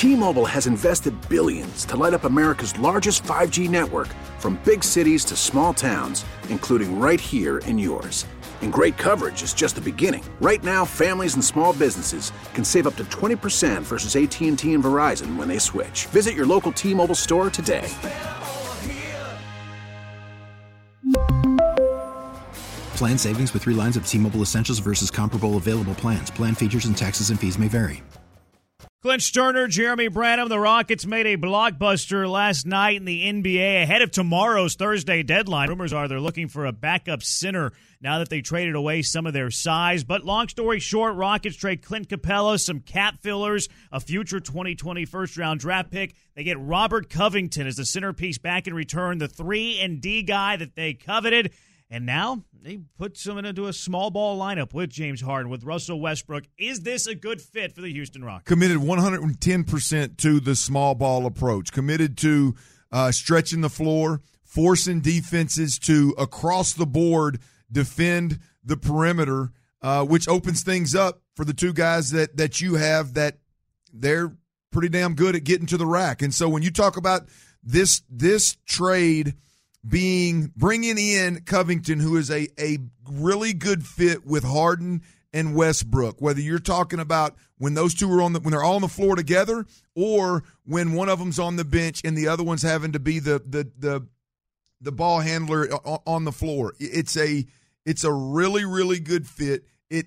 T-Mobile has invested billions to light up America's largest 5G network, from big cities to small towns, including right here in yours. And great coverage is just the beginning. Right now, families and small businesses can save up to 20% versus AT&T and Verizon when they switch. Visit your local T-Mobile store today. Plan savings with 3 lines of T-Mobile Essentials versus comparable available plans. Plan features and taxes and fees may vary. Clint Sterner, Jeremy Branham, the Rockets made a blockbuster last night in the NBA ahead of tomorrow's Thursday deadline. Rumors are they're looking for a backup center now that they traded away some of their size. But long story short, Rockets trade Clint Capella, some cap fillers, a future 2020 first-round draft pick. They get Robert Covington as the centerpiece back in return, the 3-and-D guy that they coveted. And now they put someone into a small ball lineup with James Harden, with Russell Westbrook. Is this a good fit for the Houston Rockets? Committed 110% to the small ball approach. Committed to stretching the floor, forcing defenses to, across the board, defend the perimeter, which opens things up for the two guys that you have that they're pretty damn good at getting to the rack. And so when you talk about this trade bringing in Covington, who is a really good fit with Harden and Westbrook, whether you're talking about when those two are when they're all on the floor together, or when one of them's on the bench and the other one's having to be the ball handler on the floor. It's a really, really good fit.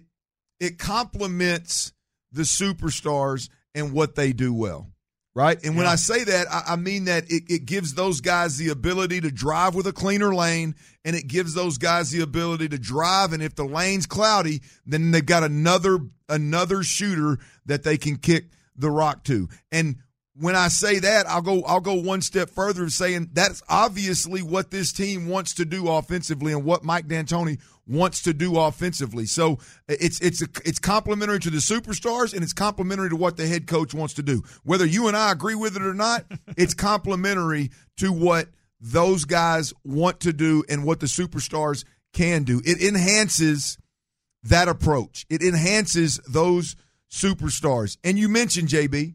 It complements the superstars and what they do well. Right? And when I say that, I mean that it gives those guys the ability to drive with a cleaner lane, and it gives those guys the ability to drive, and if the lane's cloudy, then they've got another shooter that they can kick the rock to. And when I say that, I'll go one step further, saying that's obviously what this team wants to do offensively and what Mike D'Antoni wants to do offensively. So it's complementary to the superstars, and it's complementary to what the head coach wants to do. Whether you and I agree with it or not, it's complementary to what those guys want to do and what the superstars can do. It enhances that approach. It enhances those superstars. And you mentioned, JB,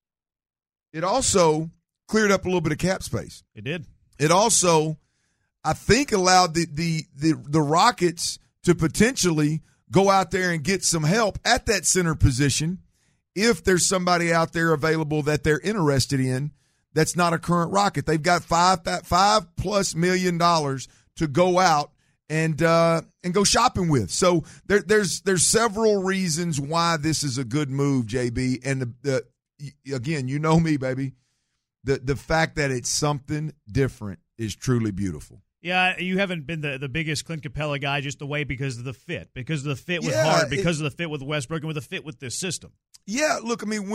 it also cleared up a little bit of cap space. It did. It also, I think, allowed the Rockets to potentially go out there and get some help at that center position if there's somebody out there available that they're interested in that's not a current Rocket. They've got $5+ million to go out and go shopping with. So there's several reasons why this is a good move, JB. And again, you know me, baby. The fact that it's something different is truly beautiful. Yeah, you haven't been the biggest Clint Capella guy just because of the fit with Hart, because of the fit with Westbrook, and with the fit with this system. Yeah, look, I mean,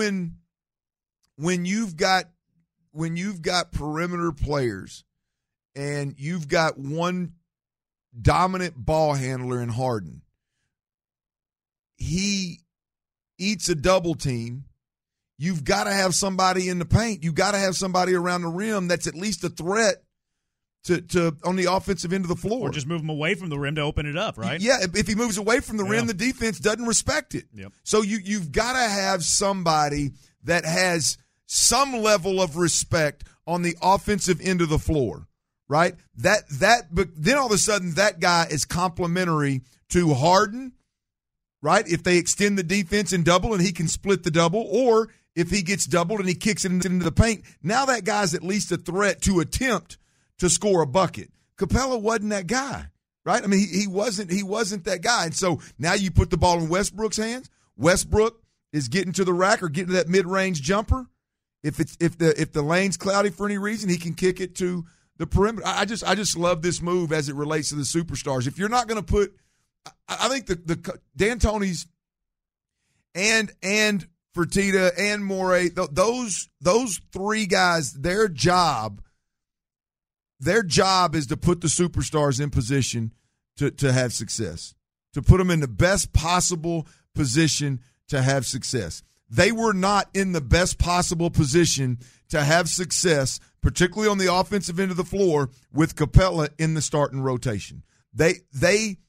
when you've got perimeter players and you've got one dominant ball handler in Harden, he eats a double team. You've got to have somebody in the paint. You've got to have somebody around the rim that's at least a threat to on the offensive end of the floor. Or just move him away from the rim to open it up, right? Yeah, if he moves away from the rim, the defense doesn't respect it. Yep. So you've got to have somebody that has some level of respect on the offensive end of the floor, right? But then all of a sudden that guy is complementary to Harden, right? If they extend the defense and double and he can split the double, or if he gets doubled and he kicks it into the paint, now that guy's at least a threat to attempt to score a bucket. Capella wasn't that guy, right? I mean, he wasn't that guy. And so now you put the ball in Westbrook's hands. Westbrook is getting to the rack or getting to that mid-range jumper. If the lane's cloudy for any reason, he can kick it to the perimeter. I just love this move as it relates to the superstars. If you're not going to put, I think the D'Antoni's and Fertitta and Morey, those three guys, their job is to put the superstars in position to have success, to put them in the best possible position to have success. They were not in the best possible position to have success, particularly on the offensive end of the floor, with Capella in the starting rotation. They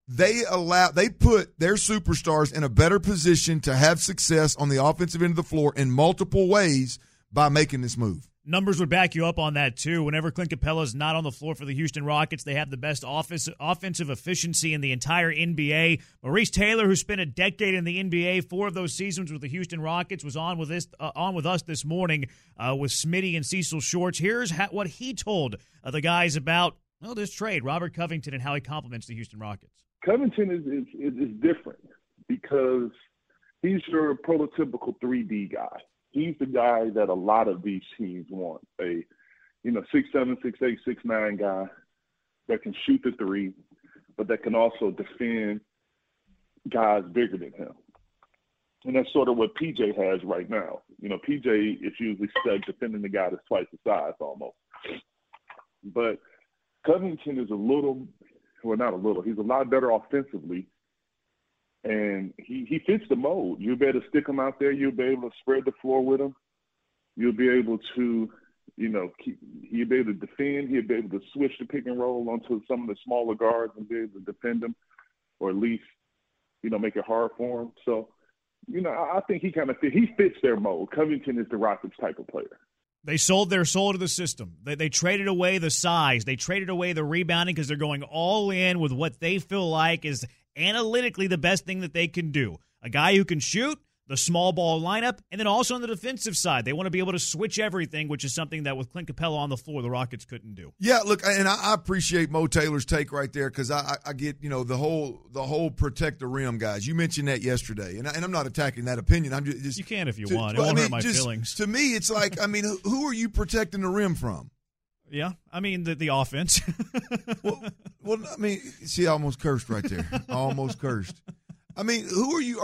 they put their superstars in a better position to have success on the offensive end of the floor in multiple ways by making this move. Numbers would back you up on that, too. Whenever Clint Capella is not on the floor for the Houston Rockets, they have the best offensive efficiency in the entire NBA. Maurice Taylor, who spent a decade in the NBA, 4 of those seasons with the Houston Rockets, was on with us this morning with Smitty and Cecil Shorts. Here's what he told the guys about this trade, Robert Covington, and how he complements the Houston Rockets. Covington is different because he's your prototypical 3D guy. He's the guy that a lot of these teams want, a 6'7", 6'8", 6'9" guy that can shoot the three, but that can also defend guys bigger than him. And that's sort of what PJ has right now. PJ is usually stuck defending the guy that's twice the size almost. But Covington is he's a lot better offensively. And he fits the mold. You'll be able to stick him out there. You'll be able to spread the floor with him. You'll be able to, he'll be able to defend. He'll be able to switch the pick and roll onto some of the smaller guards and be able to defend them, or at least, make it hard for him. So, I think he fits their mold. Covington is the Rockets type of player. They sold their soul to the system. They traded away the size. They traded away the rebounding because they're going all in with what they feel like is analytically the best thing that they can do. A guy who can shoot, the small ball lineup, and then also on the defensive side. They want to be able to switch everything, which is something that with Clint Capella on the floor, the Rockets couldn't do. Yeah, look, and I appreciate Mo Taylor's take right there because I get, the whole protect the rim guys. You mentioned that yesterday, and I'm not attacking that opinion. I'm just you can if you want. It won't hurt my feelings. To me, it's like, who are you protecting the rim from? Yeah, the offense. See, I almost cursed right there. Almost cursed. Who are you?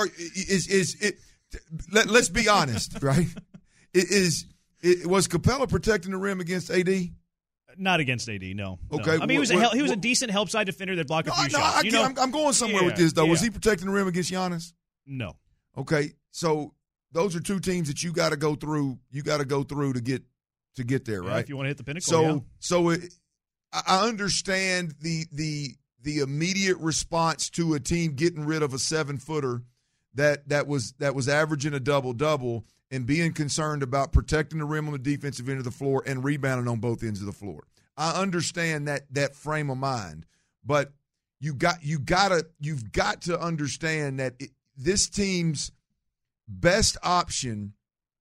Let's be honest, right? Was Capella protecting the rim against AD? Not against AD, no. Okay, no. He was a decent help side defender that blocked a few shots. I'm going somewhere with this though. Was he protecting the rim against Giannis? No. Okay, so those are two teams that you got to go through. You got to go through to get there, right? If you want to hit the pinnacle. I understand the immediate response to a team getting rid of a 7-footer that was averaging a double-double and being concerned about protecting the rim on the defensive end of the floor and rebounding on both ends of the floor. I understand that frame of mind, but you've got to understand that this team's best option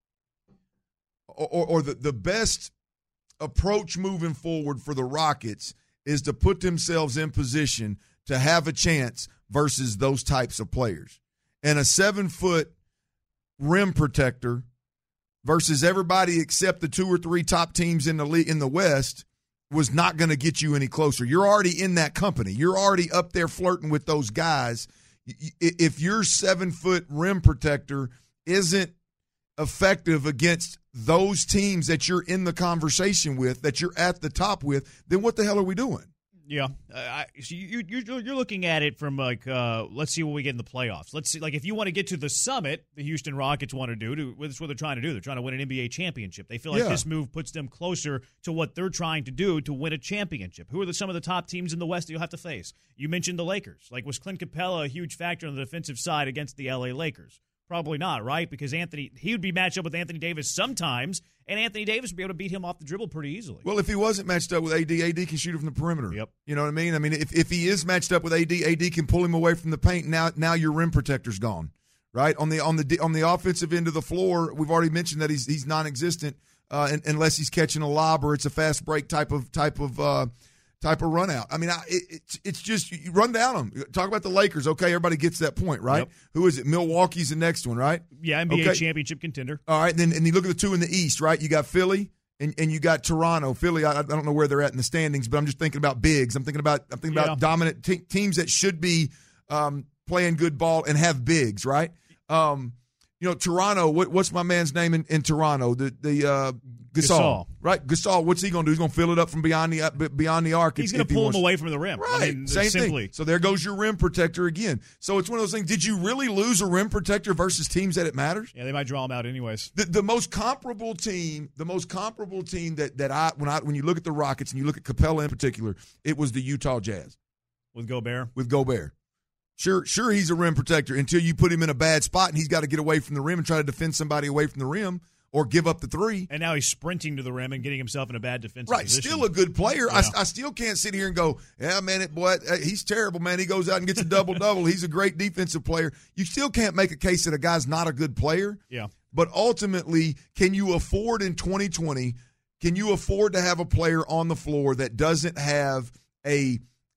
or the best approach moving forward for the Rockets is to put themselves in position to have a chance versus those types of players. And a 7-foot rim protector versus everybody except the 2 or 3 top teams in the league in the West was not going to get you any closer. You're already in that company. You're already up there flirting with those guys. If your 7-foot rim protector isn't effective against those teams that you're in the conversation with, that you're at the top with, then what the hell are we doing? Yeah, so you're looking at it from let's see what we get in the playoffs. Let's see, if you want to get to the summit, the Houston Rockets want to do. That's what they're trying to do. They're trying to win an NBA championship. They feel like this move puts them closer to what they're trying to do to win a championship. Who are some of the top teams in the West that you'll have to face? You mentioned the Lakers. Was Clint Capella a huge factor on the defensive side against the LA Lakers? Probably not, right? Because he would be matched up with Anthony Davis sometimes, and Anthony Davis would be able to beat him off the dribble pretty easily. Well, if he wasn't matched up with AD can shoot it from the perimeter. Yep. You know what I mean? If he is matched up with AD can pull him away from the paint. Now your rim protector's gone, right? On the offensive end of the floor, we've already mentioned that he's non-existent unless he's catching a lob or it's a fast break type of run out. It's just you run down them. Talk about the Lakers. Okay, everybody gets that point, right? Yep. Who is it? Milwaukee's the next one, right? Yeah, NBA championship contender. All right, and you look at the 2 in the East, right? You got Philly and you got Toronto. Philly, I don't know where they're at in the standings, but I'm just thinking about bigs. I'm thinking about dominant teams that should be playing good ball and have bigs, right? Toronto. What's my man's name in Toronto? The Gasol, right? Gasol, what's he going to do? He's going to fill it up from beyond the arc. He's going to pull him away from the rim. Right, same simply. Thing. So there goes your rim protector again. So it's one of those things. Did you really lose a rim protector versus teams that it matters? Yeah, they might draw him out anyways. The most comparable team that when you look at the Rockets and you look at Capella in particular, it was the Utah Jazz with Gobert. Sure, he's a rim protector until you put him in a bad spot and he's got to get away from the rim and try to defend somebody away from the rim or give up the three. And now he's sprinting to the rim and getting himself in a bad defensive position. Still a good player. Yeah. I still can't sit here and go, yeah, man, he's terrible, man. He goes out and gets a double-double. He's a great defensive player. You still can't make a case that a guy's not a good player. Yeah. But ultimately, can you afford in 2020, can you afford to have a player on the floor that doesn't have a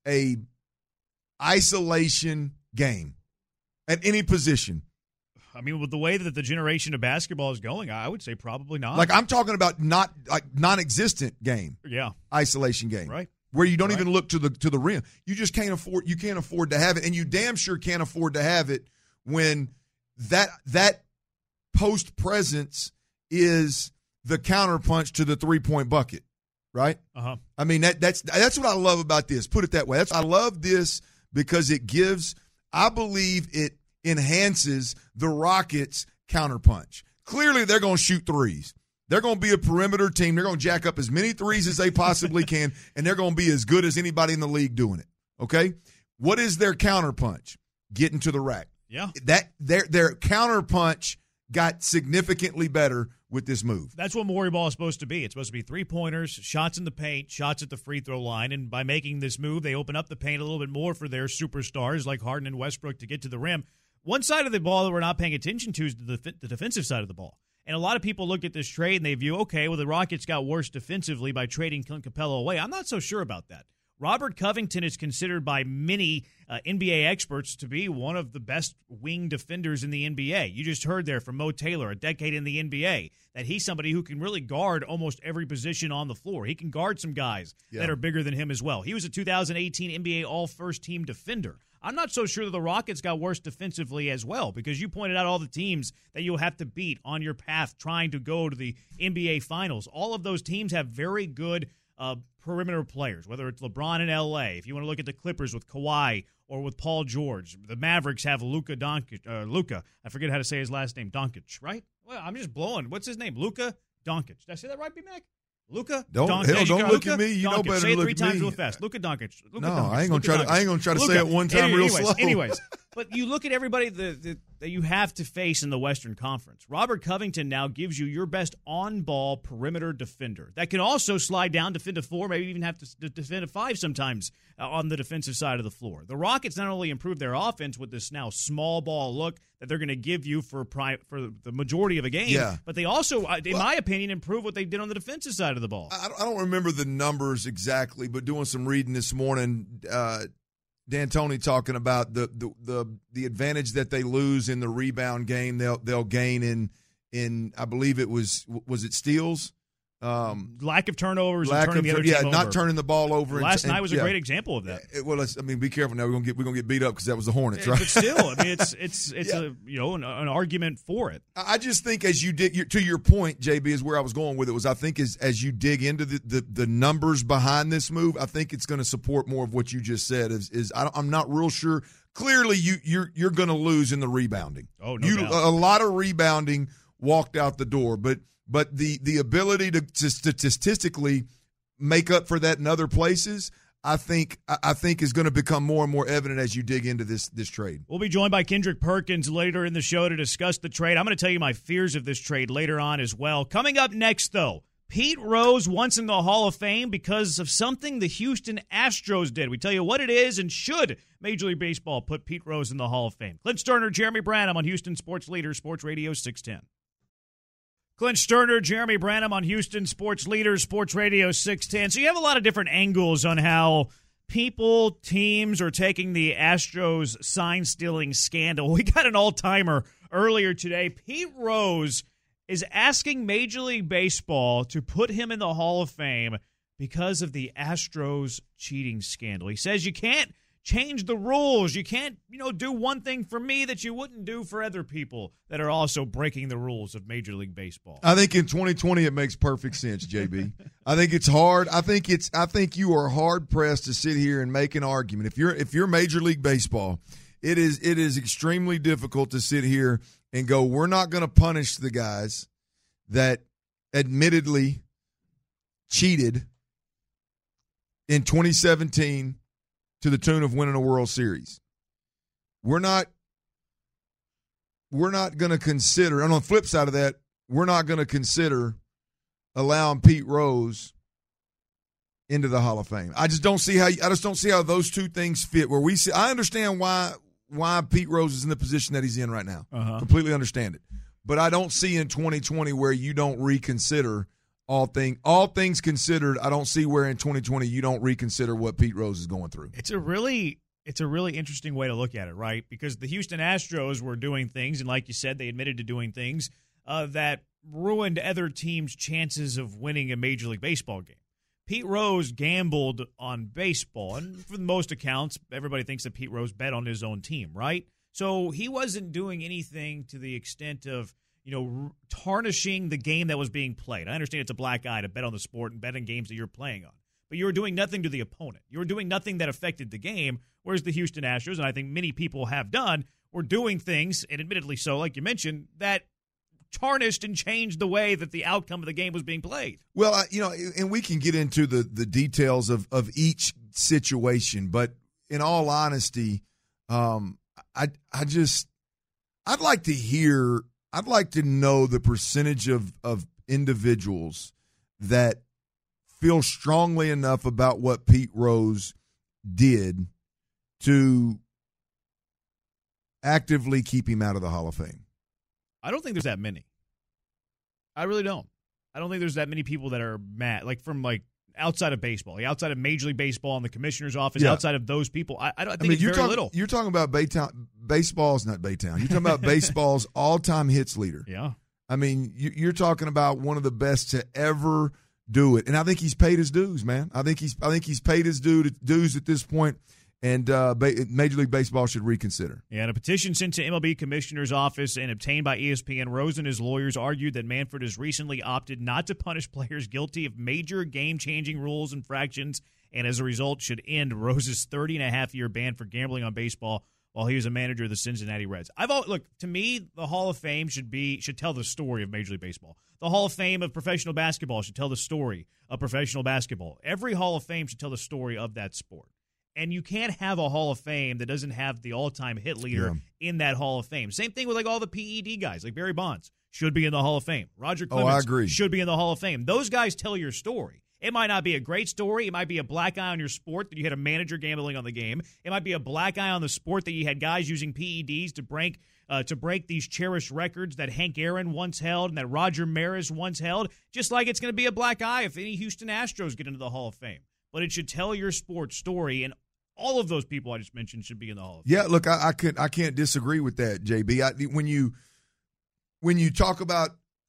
isolation game at any position? I mean, with the way that the generation of basketball is going, I would say probably not. Like, I'm talking about not like non-existent game. Yeah. Isolation game. Right. Where you don't even look to the rim. You just can't afford to have it, and you damn sure can't afford to have it when that post presence is the counterpunch to the 3-point bucket. Right? Uh-huh. I mean, that's what I love about this. Put it that way. I love this because it gives, I believe it enhances the Rockets' counterpunch. Clearly, they're going to shoot threes. They're going to be a perimeter team. They're going to jack up as many threes as they possibly can, and they're going to be as good as anybody in the league doing it. Okay? What is their counterpunch? Getting to the rack. Yeah. Their counterpunch got significantly better with this move. That's what Morey ball is supposed to be. It's supposed to be three-pointers, shots in the paint, shots at the free throw line, and by making this move, they open up the paint a little bit more for their superstars like Harden and Westbrook to get to the rim. One side of the ball that we're not paying attention to is the defensive side of the ball. And a lot of people look at this trade and they view, okay, well, the Rockets got worse defensively by trading Clint Capella away. I'm not so sure about that. Robert Covington is considered by many NBA experts to be one of the best wing defenders in the NBA. You just heard there from Mo Taylor, a decade in the NBA, that he's somebody who can really guard almost every position on the floor. He can guard some guys that are bigger than him as well. He was a 2018 NBA All-First-Team defender. I'm not so sure that the Rockets got worse defensively as well, because you pointed out all the teams that you'll have to beat on your path trying to go to the NBA Finals. All of those teams have very good perimeter players, whether it's LeBron in L.A., if you want to look at the Clippers with Kawhi or with Paul George. The Mavericks have Luka Doncic. I forget how to say his last name. Doncic, right? Well, I'm just blowing. What's his name? Luka Doncic. Did I say that right, B-Mac? Luka Doncic. Don't look at me. You know better say than look at me. Say it 3 times real fast. Luka Doncic. No, I ain't gonna try to say it one time real slow. Anyways, but you look at everybody that you have to face in the Western Conference. Robert Covington now gives you your best on-ball perimeter defender that can also slide down, defend a 4, maybe even have to defend a 5 sometimes on the defensive side of the floor. The Rockets not only improve their offense with this now small ball look that they're going to give you for the majority of a game, but they also, in my opinion, improve what they did on the defensive side of the ball. I don't remember the numbers exactly, but doing some reading this morning, D'Antoni talking about the advantage that they lose in the rebound game, they'll gain in I believe it was it steals? Lack of turnovers and turning the other team over. Not turning the ball over. Last night was a great example of that. Be careful now. We're gonna get beat up because that was the Hornets, right? But still, I mean, it's an argument for it. I just think as you dig to your point, JB, is where I was going with it. Was I think as you dig into the numbers behind this move, I think it's going to support more of what you just said. I'm not real sure. Clearly, you're going to lose in the rebounding. Oh, no doubt. A lot of rebounding walked out the door, but the ability to statistically make up for that in other places, I think is going to become more and more evident as you dig into this trade. We'll be joined by Kendrick Perkins later in the show to discuss the trade. I'm going to tell you my fears of this trade later on as well. Coming up next, though, Pete Rose once in the Hall of Fame because of something the Houston Astros did. We tell you what it is, and should Major League Baseball put Pete Rose in the Hall of Fame. Clint Sterner, Jeremy Branham on Houston Sports Leader, Sports Radio 610. Clint Sterner, Jeremy Branham on Houston Sports Leader, Sports Radio 610. So you have a lot of different angles on how people, teams are taking the Astros sign-stealing scandal. We got an all-timer earlier today. Pete Rose is asking Major League Baseball to put him in the Hall of Fame because of the Astros cheating scandal. He says you can't change the rules. You can't, do one thing for me that you wouldn't do for other people that are also breaking the rules of Major League Baseball. I think in 2020 it makes perfect sense, JB. I think it's hard. I think you are hard pressed to sit here and make an argument. If you're Major League Baseball, it is extremely difficult to sit here and go, we're not going to punish the guys that admittedly cheated in 2017 to the tune of winning a World Series. we're not going to consider, and on the flip side of that, we're not going to consider allowing Pete Rose into the Hall of Fame. I just don't see how those two things fit. Where we see, I understand why Pete Rose is in the position that he's in right now. Completely understand it. But I don't see in 2020 where you don't reconsider all things considered. I don't see where in 2020 you don't reconsider what Pete Rose is going through. It's a really interesting way to look at it, right? Because the Houston Astros were doing things, and like you said, they admitted to doing things that ruined other teams' chances of winning a Major League Baseball game. Pete Rose gambled on baseball, and for the most accounts, everybody thinks that Pete Rose bet on his own team, right? So he wasn't doing anything to the extent of, tarnishing the game that was being played. I understand it's a black eye to bet on the sport and bet on games that you're playing on, but you were doing nothing to the opponent. You were doing nothing that affected the game, whereas the Houston Astros, and I think many people have done, were doing things, and admittedly so, like you mentioned, that tarnished and changed the way that the outcome of the game was being played. Well, and we can get into the details of each situation, but in all honesty, I'd like to know the percentage of individuals that feel strongly enough about what Pete Rose did to actively keep him out of the Hall of Fame. I don't think there's that many. I really don't. I don't think there's that many people that are mad, from outside of baseball, outside of Major League Baseball and the commissioner's office, outside of those people. I think it's very little. You're talking about baseball's not Baytown. You're talking about baseball's all-time hits leader. Yeah. I mean, you're talking about one of the best to ever do it, and I think he's paid his dues, man. I think he's paid his dues at this point. And Major League Baseball should reconsider. Yeah, and a petition sent to MLB Commissioner's office and obtained by ESPN, Rose and his lawyers argued that Manfred has recently opted not to punish players guilty of major game-changing rules infractions, and as a result should end Rose's 30-and-a-half-year ban for gambling on baseball while he was a manager of the Cincinnati Reds. Look, to me, the Hall of Fame should tell the story of Major League Baseball. The Hall of Fame of professional basketball should tell the story of professional basketball. Every Hall of Fame should tell the story of that sport. And you can't have a Hall of Fame that doesn't have the all-time hit leader in that Hall of Fame. Same thing with all the PED guys, like Barry Bonds should be in the Hall of Fame. Roger Clemens should be in the Hall of Fame. Those guys tell your story. It might not be a great story. It might be a black eye on your sport that you had a manager gambling on the game. It might be a black eye on the sport that you had guys using PEDs to break these cherished records that Hank Aaron once held and that Roger Maris once held, just like it's going to be a black eye if any Houston Astros get into the Hall of Fame. But it should tell your sports story, and all of those people I just mentioned should be in the Hall of Fame. Yeah, look, I can't disagree with that, JB. When you talk about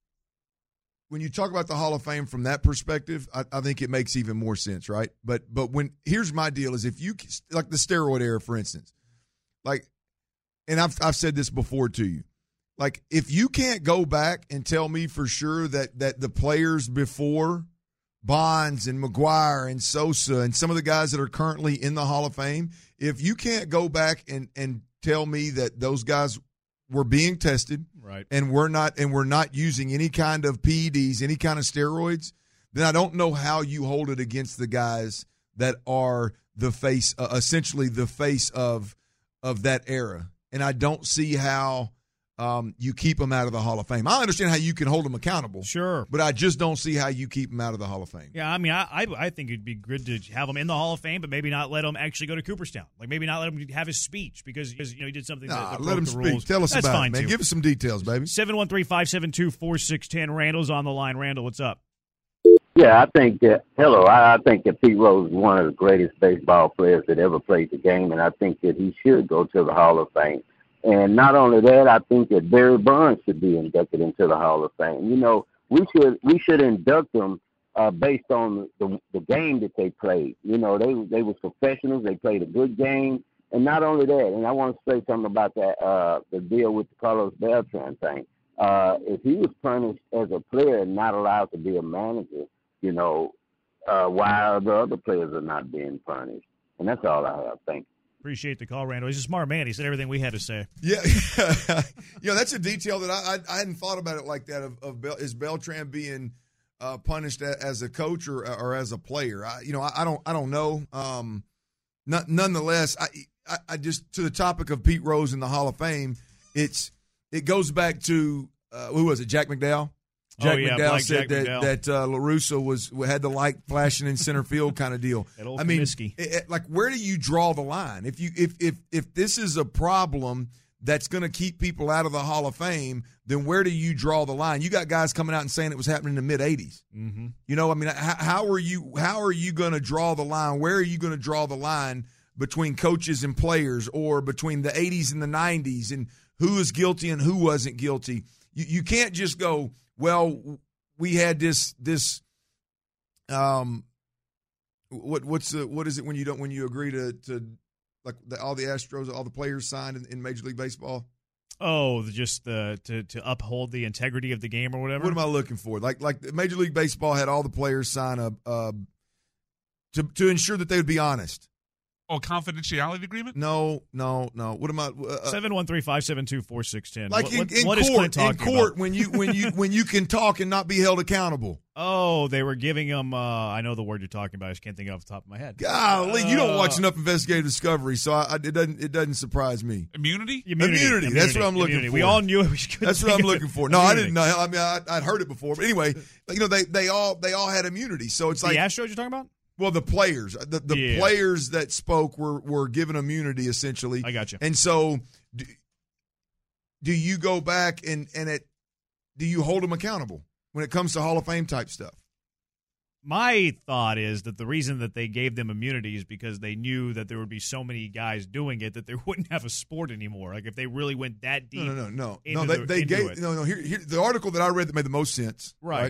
the Hall of Fame from that perspective, I think it makes even more sense, right? But here's my deal: is if you like the steroid era, for instance, and I've said this before to you, if you can't go back and tell me for sure that the players before Bonds and McGuire and Sosa and some of the guys that are currently in the Hall of Fame, if you can't go back and tell me that those guys were being tested, right, and we're not using any kind of PEDs, any kind of steroids, then I don't know how you hold it against the guys that are the face, essentially the face of that era. And I don't see how you keep them out of the Hall of Fame. I understand how you can hold them accountable. Sure. But I just don't see how you keep them out of the Hall of Fame. Yeah, I mean, I think it'd be good to have him in the Hall of Fame, but maybe not let him actually go to Cooperstown. Maybe not let him have his speech because he did something that broke let him the speak. rules. Tell us That's about fine it, man. too. Give us some details, baby. 713-572-4610. Randall's on the line. Randall, what's up? Yeah, I think that Pete Rose is one of the greatest baseball players that ever played the game, and I think that he should go to the Hall of Fame. And not only that, I think that Barry Bonds should be inducted into the Hall of Fame. We should induct them based on the game that they played. They were professionals. They played a good game. And not only that, and I want to say something about that the deal with the Carlos Beltran thing. If he was punished as a player and not allowed to be a manager, why the other players are not being punished? And that's all I have. Thank you. Appreciate the call, Randall. He's a smart man. He said everything we had to say. Yeah, that's a detail that I hadn't thought about it like that. Is Beltran being punished as a coach or as a player? I don't know. Nonetheless, I just, to the topic of Pete Rose in the Hall of Fame, it goes back to who was it? Jack McDowell. McDowell said that La Russa had the light flashing in center field kind of deal. I mean, like, where do you draw the line? If this is a problem that's going to keep people out of the Hall of Fame, then where do you draw the line? You got guys coming out and saying it was happening in the mid '80s. Mm-hmm. You know, I mean, how are you going to draw the line? Where are you going to draw the line between coaches and players, or between the '80s and the '90s, and who is guilty and who wasn't guilty? You can't just go, well, we had this what is it when you agree to like all the Astros, all the players signed in Major League Baseball? Oh, just to uphold the integrity of the game or whatever. What am I looking for? Like Major League Baseball had all the players sign to ensure that they would be honest. Oh, confidentiality agreement? No. What am I? 713-572-4610. Like what in is court, Clint talking about? when you can talk and not be held accountable. Oh, they were giving them. I know the word you're talking about. I just can't think of it off the top of my head. Golly, you don't watch enough investigative Discovery, so it doesn't surprise me. Immunity. That's what I'm looking for. We all knew it was good. That's what I'm looking for. No, I didn't know. I mean, I'd heard it before, but anyway, you know, they all had immunity. So it's the like Astros you're talking about. Well, the players, the players that spoke were given immunity essentially. I got you. And so, do you go back and do you hold them accountable when it comes to Hall of Fame type stuff? My thought is that the reason that they gave them immunity is because they knew that there would be so many guys doing it that they wouldn't have a sport anymore. Like if they really went that deep. No. They gave here the article that I read that made the most sense. Right.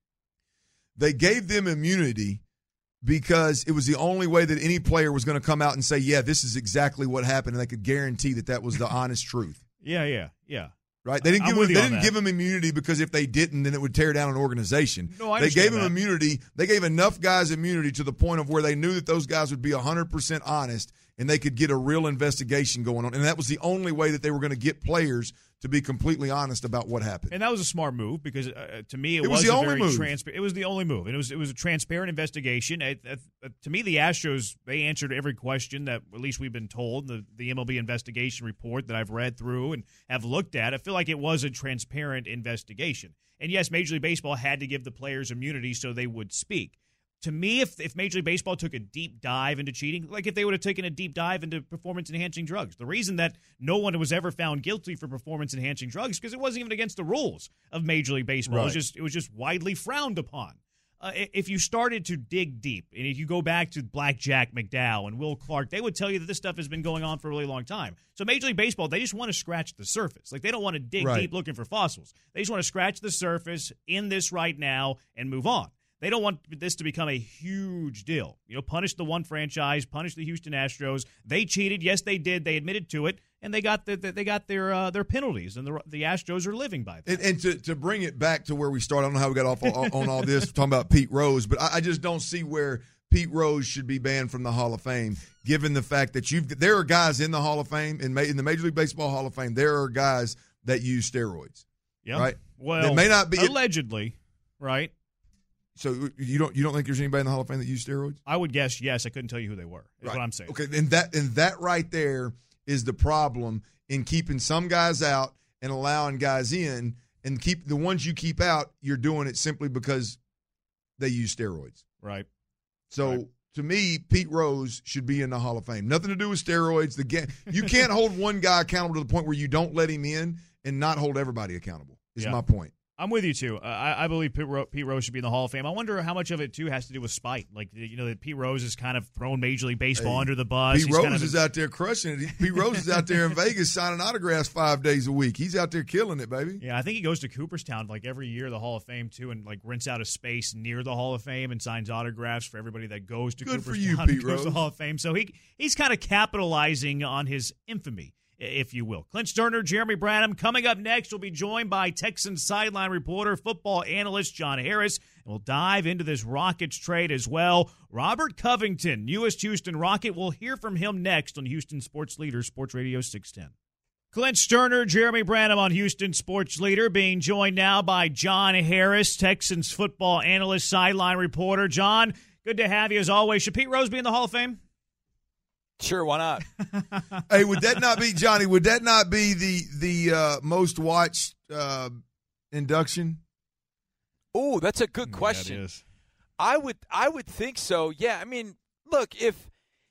They gave them immunity because it was the only way that any player was going to come out and say, yeah, this is exactly what happened, and they could guarantee that was the honest truth. Yeah. Right? They didn't give him immunity because if they didn't, then it would tear down an organization. No, I they gave understand him immunity. They gave enough guys immunity to the point of where they knew that those guys would be 100% honest and they could get a real investigation going on. And that was the only way that they were going to get players to be completely honest about what happened. And that was a smart move because to me it was the only move. It was the only move. And it was a transparent investigation. To me, the Astros, they answered every question that at least we've been told. The MLB investigation report that I've read through and have looked at, I feel like it was a transparent investigation. And yes, Major League Baseball had to give the players immunity so they would speak. To me, if Major League Baseball took a deep dive into cheating, like if they would have taken a deep dive into performance-enhancing drugs, the reason that no one was ever found guilty for performance-enhancing drugs because it wasn't even against the rules of Major League Baseball. Right. It was just widely frowned upon. If you started to dig deep, and if you go back to Blackjack McDowell and Will Clark, they would tell you that this stuff has been going on for a really long time. So Major League Baseball, they just want to scratch the surface. Like they don't want to dig deep looking for fossils. They just want to scratch the surface in this right now and move on. They don't want this to become a huge deal. You know, punish the one franchise, punish the Houston Astros. They cheated. Yes, they did. They admitted to it, and they got their penalties, and the Astros are living by that. And to bring it back to where we started, I don't know how we got off on all this, talking about Pete Rose, but I just don't see where Pete Rose should be banned from the Hall of Fame, given the fact that there are guys in the Hall of Fame, in the Major League Baseball Hall of Fame, there are guys that use steroids. Yeah. Right? Well, it may not be allegedly, right? So you don't think there's anybody in the Hall of Fame that used steroids? I would guess yes. I couldn't tell you who they were. Is what I'm saying. Okay, and that right there is the problem in keeping some guys out and allowing guys in, and keep the ones you keep out. You're doing it simply because they use steroids. Right. So to me, Pete Rose should be in the Hall of Fame. Nothing to do with steroids. You can't hold one guy accountable to the point where you don't let him in and not hold everybody accountable. Is my point. I'm with you, too. I believe Pete Rose should be in the Hall of Fame. I wonder how much of it, too, has to do with spite. Like, you know, that Pete Rose has kind of thrown Major League Baseball under the bus. Pete Rose is out there crushing it. Pete Rose is out there in Vegas signing autographs 5 days a week. He's out there killing it, baby. Yeah, I think he goes to Cooperstown like every year, the Hall of Fame, too, and like rents out a space near the Hall of Fame and signs autographs for everybody that goes to Cooperstown. Good for you, Pete Rose. To the Hall of Fame. So he's kind of capitalizing on his infamy, if you will. Clint Sterner, Jeremy Branham. Coming up next, we'll be joined by Texans sideline reporter, football analyst John Harris, and we'll dive into this Rockets trade as well. Robert Covington, newest Houston Rocket. We'll hear from him next on Houston Sports Leader, Sports Radio 610. Clint Sterner, Jeremy Branham on Houston Sports Leader, being joined now by John Harris, Texans football analyst, sideline reporter. John, good to have you as always. Should Pete Rose be in the Hall of Fame? Sure, why not? Hey, would that not be, Johnny, would that not be the most watched induction? Oh, that's a good question. Yeah, it is. I would think so. Yeah, I mean, look, if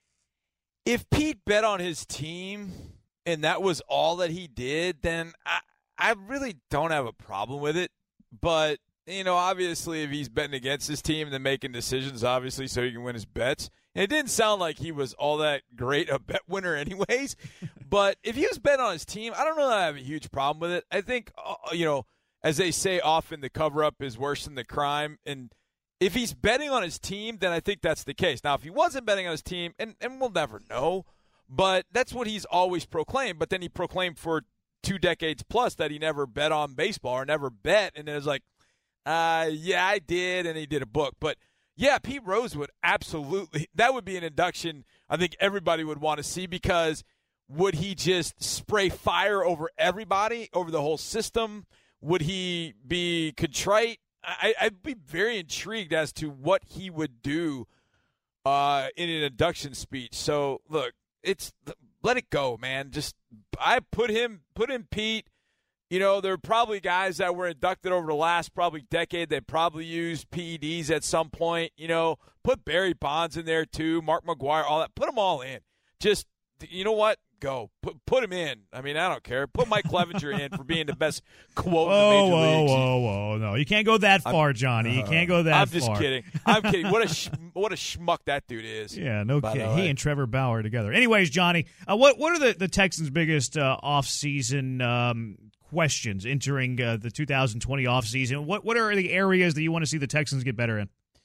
Pete bet on his team and that was all that he did, then I really don't have a problem with it. But, obviously if he's betting against his team and then making decisions, obviously, so he can win his bets. And it didn't sound like he was all that great a bet winner anyways. But if he was betting on his team, I don't know that I have a huge problem with it. I think, as they say often, the cover-up is worse than the crime. And if he's betting on his team, then I think that's the case. Now, if he wasn't betting on his team, and we'll never know, but that's what he's always proclaimed. But then he proclaimed for 2 decades plus that he never bet on baseball or never bet. And it was like, yeah, I did, and he did a book. But, yeah, Pete Rose would absolutely – that would be an induction I think everybody would want to see, because would he just spray fire over everybody, over the whole system? Would he be contrite? I'd be very intrigued as to what he would do in an induction speech. So, look, let it go, man. I put him Pete. There are probably guys that were inducted over the last probably decade that probably used PEDs at some point. Put Barry Bonds in there too, Mark McGwire, all that. Put them all in. Just, you know what? Go. Put him in. I mean, I don't care. Put Mike Clevenger in for being the best quote in the Major Leagues. Whoa. No, you can't go that far, Johnny. You can't go that far. I'm just kidding. I'm kidding. What a schmuck that dude is. Yeah, no kidding. He and Trevor Bauer together. Anyways, Johnny, what are the Texans' biggest off-season questions entering the 2020 offseason? What are the areas that you want to see the Texans get better in?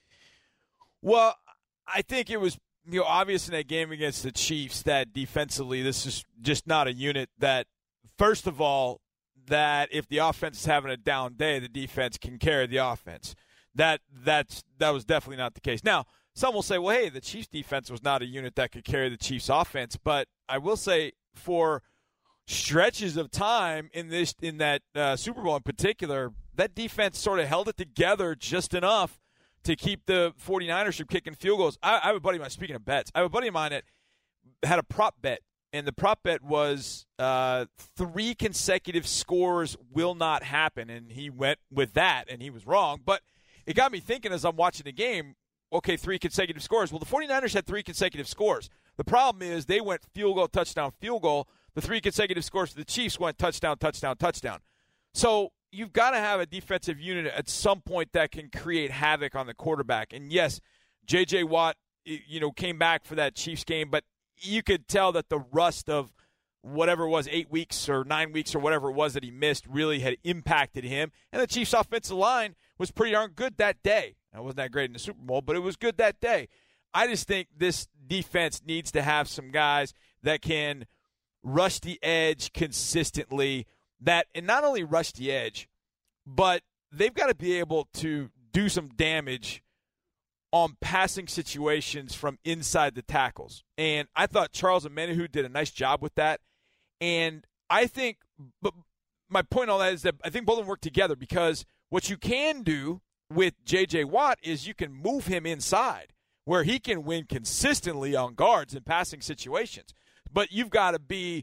Well, I think it was obvious in that game against the Chiefs that defensively this is just not a unit that, first of all, that if the offense is having a down day, the defense can carry the offense. That was definitely not the case. Now, some will say, well, hey, the Chiefs defense was not a unit that could carry the Chiefs offense, but I will say for stretches of time in that Super Bowl in particular, that defense sort of held it together just enough to keep the 49ers from kicking field goals. I have a buddy of mine, speaking of bets, I have a buddy of mine that had a prop bet, and the prop bet was 3 consecutive scores will not happen, and he went with that, and he was wrong. But it got me thinking as I'm watching the game, okay, 3 consecutive scores. Well, the 49ers had 3 consecutive scores. The problem is they went field goal, touchdown, field goal. The 3 consecutive scores for the Chiefs went touchdown, touchdown, touchdown. So you've got to have a defensive unit at some point that can create havoc on the quarterback. And, yes, J.J. Watt, came back for that Chiefs game, but you could tell that the rust of whatever it was, 8 weeks or 9 weeks or whatever it was that he missed really had impacted him. And the Chiefs' offensive line was pretty darn good that day. It wasn't that great in the Super Bowl, but it was good that day. I just think this defense needs to have some guys that can rush the edge consistently, and not only rush the edge, but they've got to be able to do some damage on passing situations from inside the tackles. And I thought Charles Omenihu did a nice job with that. And I think, but my point on that is that I think both of them work together, because what you can do with J.J. Watt is you can move him inside where he can win consistently on guards in passing situations. But you've got to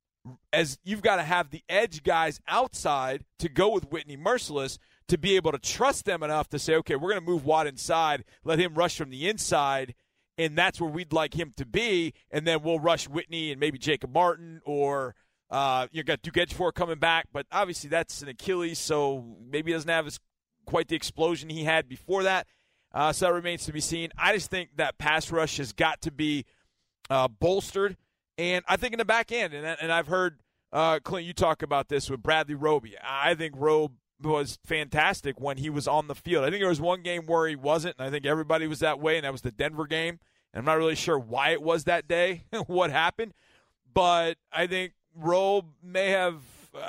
have the edge guys outside to go with Whitney Mercilus to be able to trust them enough to say, okay, we're going to move Watt inside, let him rush from the inside, and that's where we'd like him to be, and then we'll rush Whitney and maybe Jacob Martin, or you got Duke Edgeforth coming back, but obviously that's an Achilles, so maybe he doesn't have quite the explosion he had before that. So that remains to be seen. I just think that pass rush has got to be bolstered. And I think in the back end, and I've heard, Clint, you talk about this with Bradley Roby. I think Robe was fantastic when he was on the field. I think there was one game where he wasn't, and I think everybody was that way, and that was the Denver game. And I'm not really sure why it was that day, what happened. But I think Robe may have,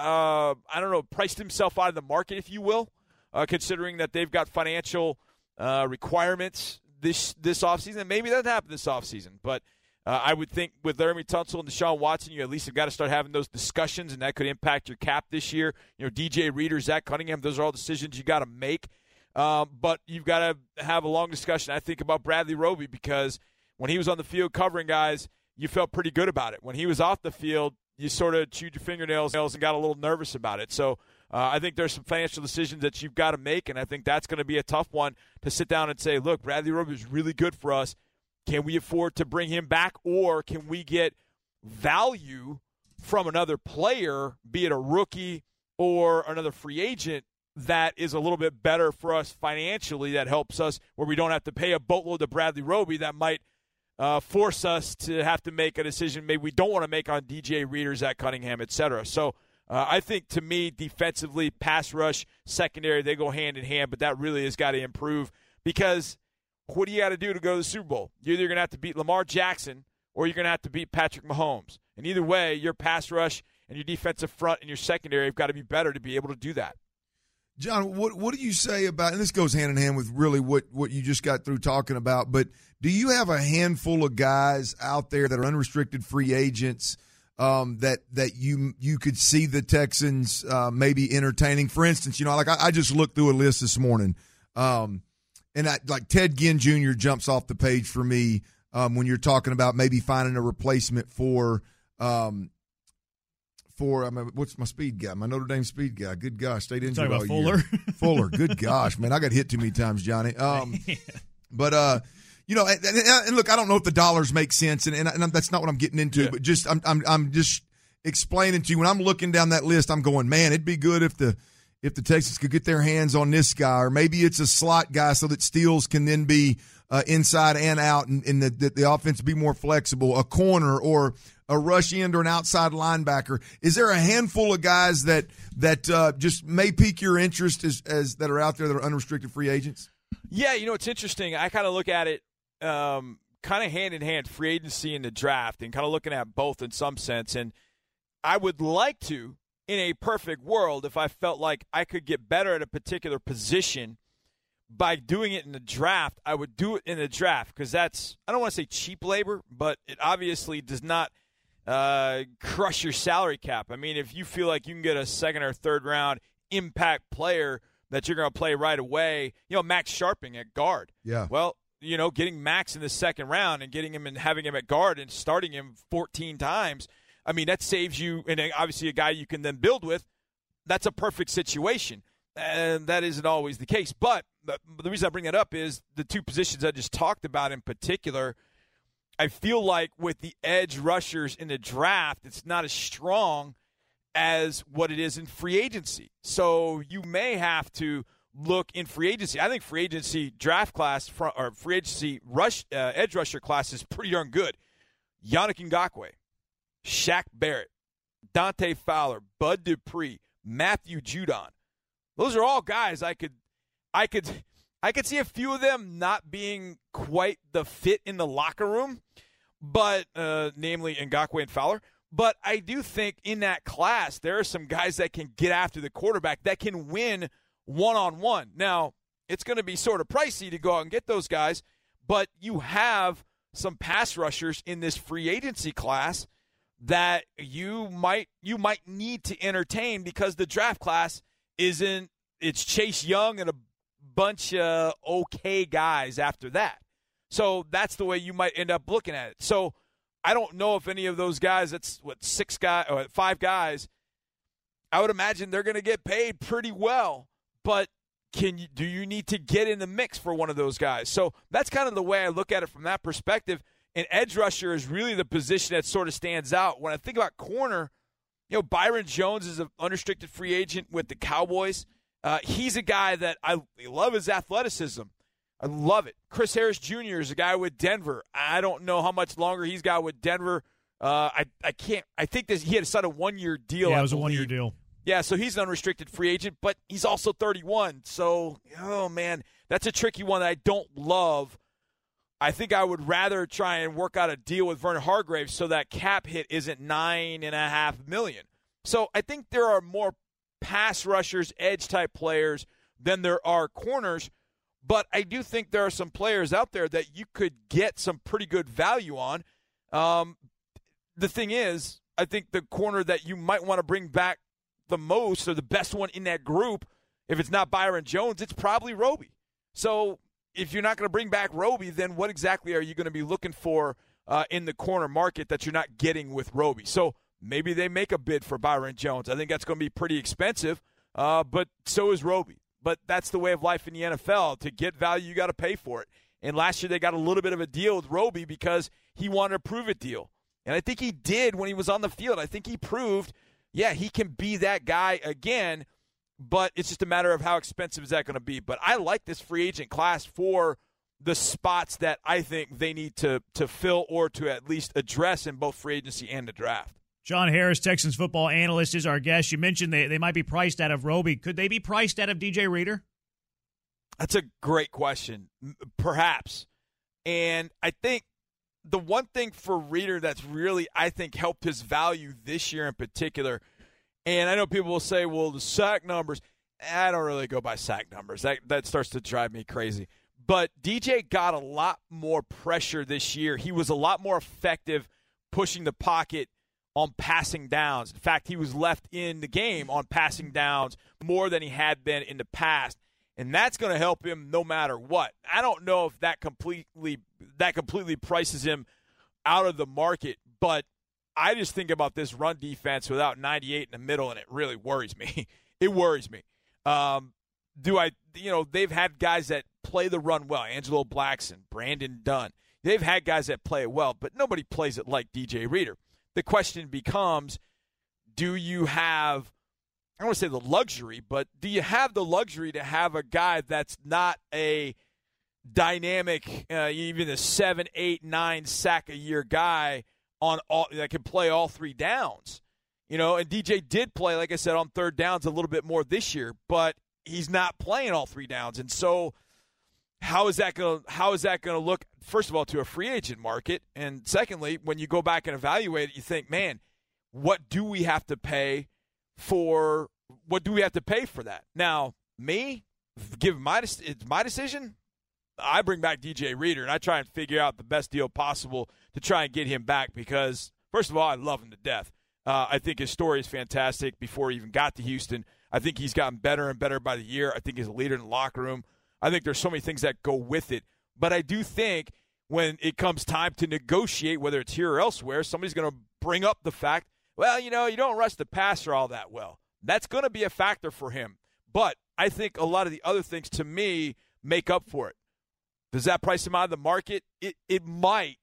priced himself out of the market, if you will, considering that they've got financial requirements this offseason. And maybe that doesn't happen this offseason. But I would think with Laremy Tunsil and Deshaun Watson, you at least have got to start having those discussions, and that could impact your cap this year. DJ Reader, Zach Cunningham, those are all decisions you got to make. But you've got to have a long discussion, I think, about Bradley Roby, because when he was on the field covering guys, you felt pretty good about it. When he was off the field, you sort of chewed your fingernails and got a little nervous about it. So I think there's some financial decisions that you've got to make, and I think that's going to be a tough one to sit down and say, look, Bradley Roby is really good for us. Can we afford to bring him back, or can we get value from another player, be it a rookie or another free agent, that is a little bit better for us financially, that helps us where we don't have to pay a boatload to Bradley Roby that might force us to have to make a decision maybe we don't want to make on DJ Readers at Cunningham, et cetera. So I think, to me, defensively, pass rush, secondary, they go hand in hand, but that really has got to improve, because what do you got to do to go to the Super Bowl? You're either going to have to beat Lamar Jackson or you're going to have to beat Patrick Mahomes. And either way, your pass rush and your defensive front and your secondary have got to be better to be able to do that. John, what do you say about, and this goes hand in hand with really what you just got through talking about, but do you have a handful of guys out there that are unrestricted free agents that you could see the Texans maybe entertaining? For instance, I just looked through a list this morning, and Ted Ginn Jr. jumps off the page for me when you're talking about maybe finding a replacement for what's my speed guy? My Notre Dame speed guy. Good gosh, stayed injured all year. Fuller. Good gosh, man, I got hit too many times, Johnny. But and look, I don't know if the dollars make sense, and that's not what I'm getting into. Yeah. But just I'm just explaining to you, when I'm looking down that list, I'm going, man, it'd be good if the Texans could get their hands on this guy, or maybe it's a slot guy so that Steele can then be inside and out, and the offense be more flexible. A corner or a rush end or an outside linebacker. Is there a handful of guys that just may pique your interest as that are out there that are unrestricted free agents? Yeah, it's interesting. I kind of look at it kind of hand in hand, free agency and the draft, and kind of looking at both in some sense. And I would like to, in a perfect world, if I felt like I could get better at a particular position by doing it in the draft, I would do it in the draft, because that's, I don't want to say cheap labor, but it obviously does not crush your salary cap. I mean, if you feel like you can get a second or third round impact player that you're going to play right away, Max Sharping at guard. Yeah. Well, getting Max in the second round and getting him and having him at guard and starting him 14 times, I mean, that saves you, and obviously a guy you can then build with. That's a perfect situation. And that isn't always the case. But the reason I bring that up is the two positions I just talked about in particular, I feel like with the edge rushers in the draft, it's not as strong as what it is in free agency. So you may have to look in free agency. I think free agency draft class or free agency edge rusher class is pretty darn good. Yannick Ngakoue, Shaq Barrett, Dante Fowler, Bud Dupree, Matthew Judon. Those are all guys I could see a few of them not being quite the fit in the locker room, but namely Ngakoue and Fowler. But I do think in that class there are some guys that can get after the quarterback, that can win one-on-one. Now, it's going to be sort of pricey to go out and get those guys, but you have some pass rushers in this free agency class that you might need to entertain, because the draft class it's Chase Young and a bunch of okay guys after that. So that's the way you might end up looking at it. So I don't know if any of those guys, that's five guys, I would imagine they're going to get paid pretty well, but do you need to get in the mix for one of those guys? So that's kind of the way I look at it from that perspective. And edge rusher is really the position that sort of stands out. When I think about corner, Byron Jones is an unrestricted free agent with the Cowboys. He's a guy that I love his athleticism. I love it. Chris Harris Jr. is a guy with Denver. I don't know how much longer he's got with Denver. I think he had signed a 1-year deal. Yeah, it was a 1-year deal. Yeah, so he's an unrestricted free agent, but he's also 31. So, oh, man, that's a tricky one that I don't love. I think I would rather try and work out a deal with Vernon Hargreaves so that cap hit isn't $9.5 million. So I think there are more pass rushers, edge-type players than there are corners, but I do think there are some players out there that you could get some pretty good value on. The thing is, I think the corner that you might want to bring back the most, or the best one in that group, if it's not Byron Jones, it's probably Roby. So if you're not going to bring back Roby, then what exactly are you going to be looking for in the corner market that you're not getting with Roby. So maybe they make a bid for Byron Jones. I think that's going to be pretty expensive, but so is Roby. But that's the way of life in the NFL. To get value, you got to pay for it. And last year they got a little bit of a deal with Roby because he wanted a prove-it deal. And I think he did when he was on the field. I think he proved, yeah, he can be that guy again, but it's just a matter of how expensive is that going to be. But I like this free agent class for the spots that I think they need to fill or to at least address in both free agency and the draft. John Harris, Texans football analyst, is our guest. You mentioned they might be priced out of Roby. Could they be priced out of DJ Reader? That's a great question. Perhaps. And I think the one thing for Reader that's really, I think, helped his value this year in particular, and I know people will say, well, the sack numbers, I don't really go by sack numbers. That starts to drive me crazy. But DJ got a lot more pressure this year. He was a lot more effective pushing the pocket on passing downs. In fact, he was left in the game on passing downs more than he had been in the past. And that's going to help him no matter what. I don't know if that completely prices him out of the market, but I just think about this run defense without 98 in the middle, and it really worries me. It worries me. They've had guys that play the run well. Angelo Blackson, Brandon Dunn. They've had guys that play it well, but nobody plays it like DJ Reader. The question becomes, do you have, I don't want to say the luxury, but do you have the luxury to have a guy that's not a dynamic, even a 7, 8, 9 sack a year guy on all that can play all three downs? And DJ did play, like I said, on third downs a little bit more this year, but he's not playing all three downs. And so how is that going to look, first of all, to a free agent market? And secondly, when you go back and evaluate it, you think, man, what do we have to pay for that? Now, it's my decision. I bring back DJ Reader, and I try and figure out the best deal possible to try and get him back because, first of all, I love him to death. I think his story is fantastic before he even got to Houston. I think he's gotten better and better by the year. I think he's a leader in the locker room. I think there's so many things that go with it. But I do think when it comes time to negotiate, whether it's here or elsewhere, somebody's going to bring up the fact, well, you don't rush the passer all that well. That's going to be a factor for him. But I think a lot of the other things, to me, make up for it. Does that price him out of the market? It might.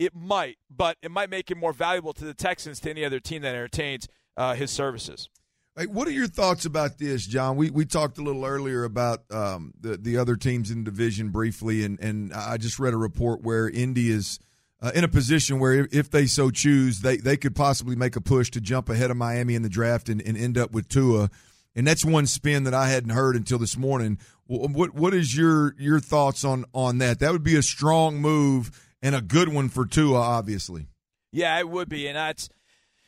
But it might make him more valuable to the Texans to any other team that entertains his services. Hey, what are your thoughts about this, John? We talked a little earlier about the other teams in the division briefly, and I just read a report where Indy is in a position where if they so choose, they could possibly make a push to jump ahead of Miami in the draft and end up with Tua. And that's one spin that I hadn't heard until this morning. What is your thoughts on that? That would be a strong move and a good one for Tua, obviously. Yeah, it would be, and that's –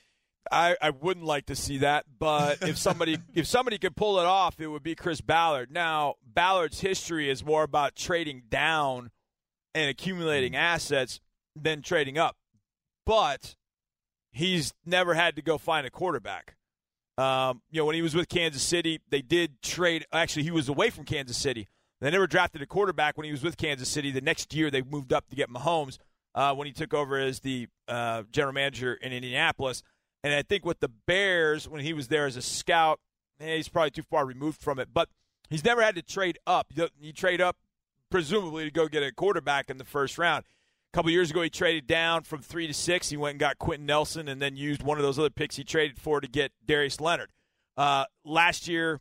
I wouldn't like to see that, but if somebody could pull it off, it would be Chris Ballard. Now, Ballard's history is more about trading down and accumulating assets than trading up, but he's never had to go find a quarterback. When he was with Kansas City, they did trade. Actually, he was away from Kansas City. They never drafted a quarterback when he was with Kansas City. The next year, they moved up to get Mahomes when he took over as the general manager in Indianapolis. And I think with the Bears, when he was there as a scout, he's probably too far removed from it. But he's never had to trade up. You trade up, presumably, to go get a quarterback in the first round. A couple years ago, he traded down from 3 to 6. He went and got Quentin Nelson and then used one of those other picks he traded for to get Darius Leonard. Last year,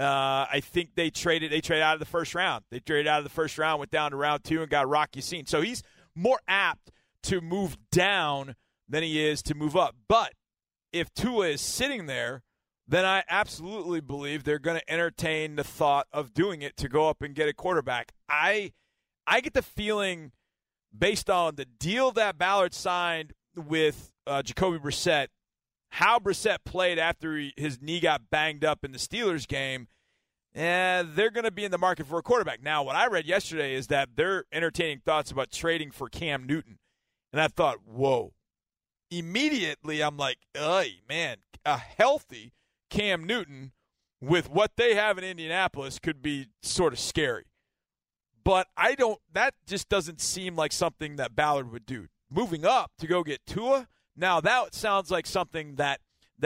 I think they traded out of the first round. They traded out of the first round, went down to round 2, and got Rock Ya-Sin. So he's more apt to move down than he is to move up. But if Tua is sitting there, then I absolutely believe they're going to entertain the thought of doing it to go up and get a quarterback. I get the feeling, based on the deal that Ballard signed with Jacoby Brissett, how Brissett played after his knee got banged up in the Steelers game, they're going to be in the market for a quarterback. Now, what I read yesterday is that they're entertaining thoughts about trading for Cam Newton. And I thought, whoa. Immediately, I'm like, man, a healthy Cam Newton with what they have in Indianapolis could be sort of scary. But that just doesn't seem like something that Ballard would do. moving up to go get Tua, now that sounds like something that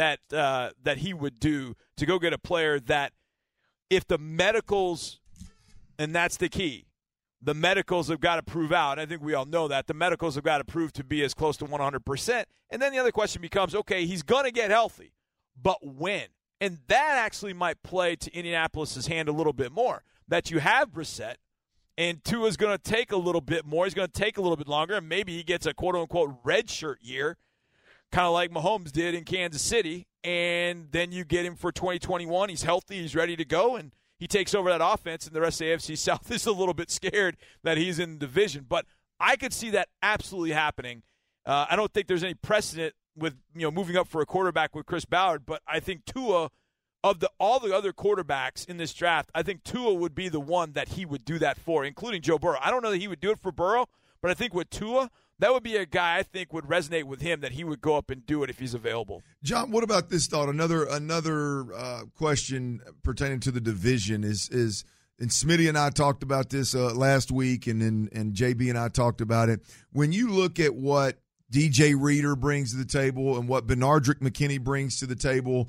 he would do, to go get a player that, if the medicals, and that's the key, the medicals have got to prove out. I think we all know that. The medicals have got to prove to be as close to 100%. And then the other question becomes, okay, he's going to get healthy, but when? And that actually might play to Indianapolis' hand a little bit more, that you have Brissett, and Tua's going to take a little bit more. He's going to take a little bit longer, and maybe he gets a quote-unquote redshirt year, kind of like Mahomes did in Kansas City, and then you get him for 2021. He's healthy. He's ready to go, and he takes over that offense, and the rest of the AFC South is a little bit scared that he's in the division. But I could see that absolutely happening. I don't think there's any precedent with moving up for a quarterback with Chris Ballard, but I think Tua, of all the other quarterbacks in this draft, I think Tua would be the one that he would do that for, including Joe Burrow. I don't know that he would do it for Burrow, but I think with Tua, that would be a guy I think would resonate with him, that he would go up and do it if he's available. John, what about this thought? Another question pertaining to the division is and Smitty and I talked about this last week, and JB and I talked about it. When you look at what DJ Reader brings to the table and what Benardrick McKinney brings to the table,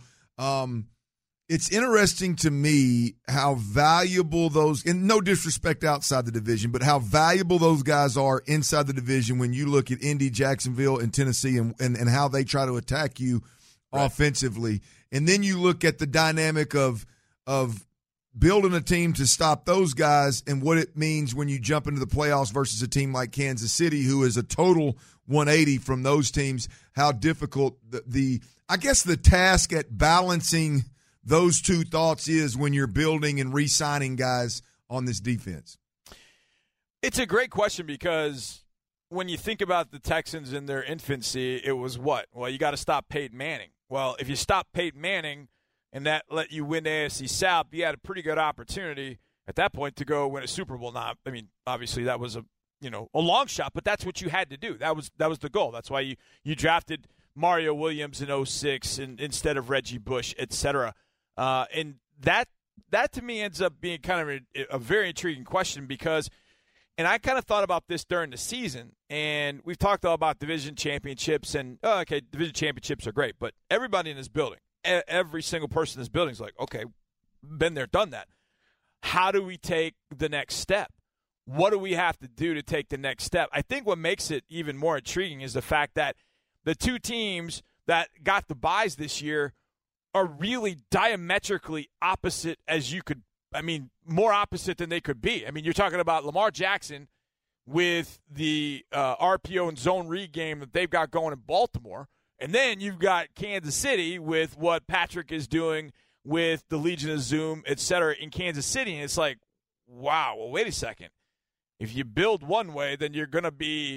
it's interesting to me how valuable those, and no disrespect outside the division, but how valuable those guys are inside the division when you look at Indy, Jacksonville, and Tennessee and how they try to attack you offensively. And then you look at the dynamic of building a team to stop those guys and what it means when you jump into the playoffs versus a team like Kansas City, who is a total 180 from those teams, how difficult the task at balancing those two thoughts is when you're building and re-signing guys on this defense. It's a great question, because when you think about the Texans in their infancy, it was what? Well, you got to stop Peyton Manning. Well, if you stop Peyton Manning and that let you win the AFC South, you had a pretty good opportunity at that point to go win a Super Bowl. Now, I mean, obviously that was a long shot, but that's what you had to do. That was the goal. That's why you drafted Mario Williams in 2006 instead of Reggie Bush, et cetera. And that to me ends up being kind of a very intriguing question, because, and I kind of thought about this during the season, and we've talked all about division championships, and division championships are great, but everybody in this building, every single person in this building is like, okay, been there, done that. How do we take the next step? What do we have to do to take the next step? I think what makes it even more intriguing is the fact that the two teams that got the buys this year are really diametrically opposite as you could, more opposite than they could be. I mean, you're talking about Lamar Jackson with the RPO and zone read game that they've got going in Baltimore, and then you've got Kansas City with what Patrick is doing with the Legion of Zoom, et cetera, in Kansas City, and it's like, wow, well, wait a second. If you build one way, then you're going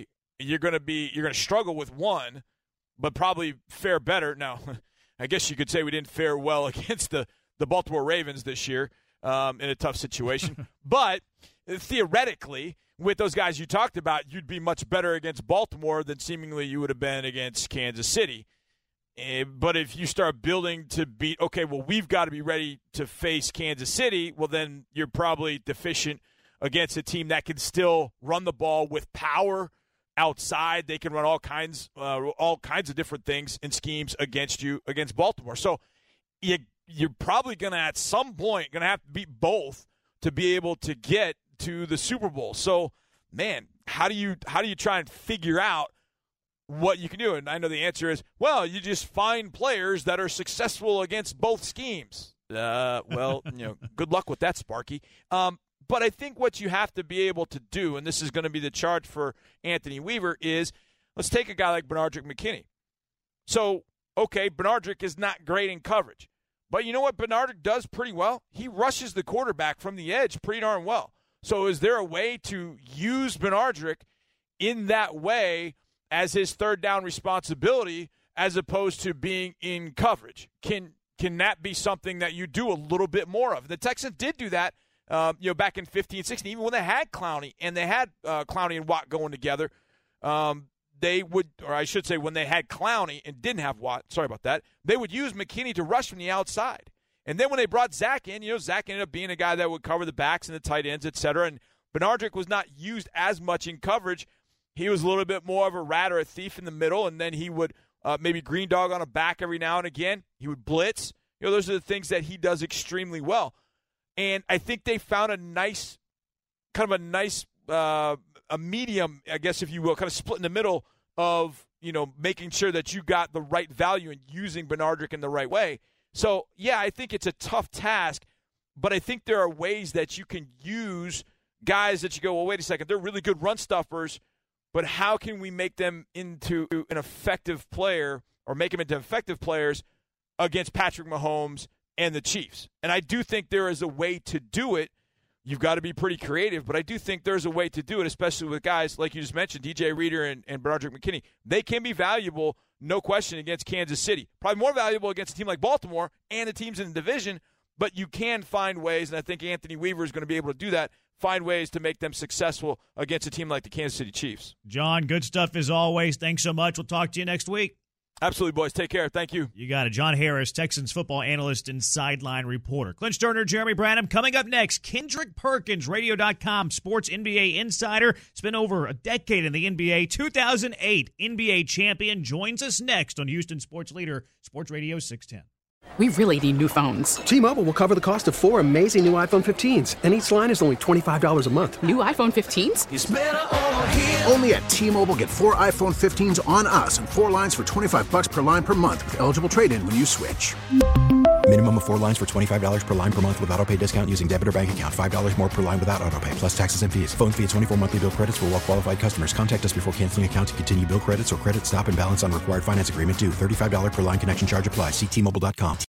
to struggle with one, but probably fare better. Now, I guess you could say we didn't fare well against the Baltimore Ravens this year in a tough situation. But theoretically, with those guys you talked about, you'd be much better against Baltimore than seemingly you would have been against Kansas City. But if you start building to beat, okay, well, we've got to be ready to face Kansas City, well, then you're probably deficient against a team that can still run the ball with power outside. They can run all kinds of different things and schemes against you, against Baltimore. So you're probably going to, at some point, going to have to beat both to be able to get to the Super Bowl. So, man, how do you try and figure out what you can do? And I know the answer is, well, you just find players that are successful against both schemes. Well, good luck with that, Sparky. But I think what you have to be able to do, and this is going to be the charge for Anthony Weaver, is let's take a guy like Benardrick McKinney. So, okay, Benardrick is not great in coverage. But you know what Benardrick does pretty well? He rushes the quarterback from the edge pretty darn well. So is there a way to use Benardrick in that way as his third down responsibility as opposed to being in coverage? Can that be something that you do a little bit more of? The Texans did do that. Back in 15, 16, even when they had Clowney and they had Clowney and Watt going together, they would, or I should say when they had Clowney and didn't have Watt, sorry about that, they would use McKinney to rush from the outside. And then when they brought Zach in, Zach ended up being a guy that would cover the backs and the tight ends, et cetera, and Benardrick was not used as much in coverage he was a little bit more of a rat or a thief in the middle, and then he would maybe green dog on a back every now and again. He would blitz. Those are the things that he does extremely well. And I think they found a medium, I guess, if you will, kind of split in the middle of, making sure that you got the right value and using Benardrick in the right way. So, yeah, I think it's a tough task, but I think there are ways that you can use guys that you go, well, wait a second, they're really good run stuffers, but how can we make them into an effective player or make them into effective players against Patrick Mahomes and the Chiefs? And I do think there is a way to do it. You've got to be pretty creative, but I do think there's a way to do it, especially with guys like you just mentioned, DJ Reader and Benardrick McKinney. They can be valuable, no question, against Kansas City. Probably more valuable against a team like Baltimore and the teams in the division, but you can find ways, and I think Anthony Weaver is going to be able to do that, find ways to make them successful against a team like the Kansas City Chiefs. John, good stuff as always. Thanks so much. We'll talk to you next week. Absolutely, boys. Take care. Thank you. You got it. John Harris, Texans football analyst and sideline reporter. Clint Sterner, Jeremy Branham. Coming up next, Kendrick Perkins, Radio.com sports NBA insider. Spent over a decade in the NBA. 2008 NBA champion joins us next on Houston Sports Leader, Sports Radio 610. We really need new phones. T-Mobile will cover the cost of 4 amazing new iPhone 15s, and each line is only $25 a month. New iPhone 15s? It's better over here. Only at T-Mobile, get 4 iPhone 15s on us and 4 lines for $25 per line per month with eligible trade-in when you switch. Minimum of 4 lines for $25 per line per month with autopay discount using debit or bank account. $5 more per line without autopay, plus taxes and fees. Phone fee at 24 monthly bill credits for well-qualified customers. Contact us before canceling account to continue bill credits or credit stop and balance on required finance agreement due. $35 per line connection charge applies. See T-Mobile.com.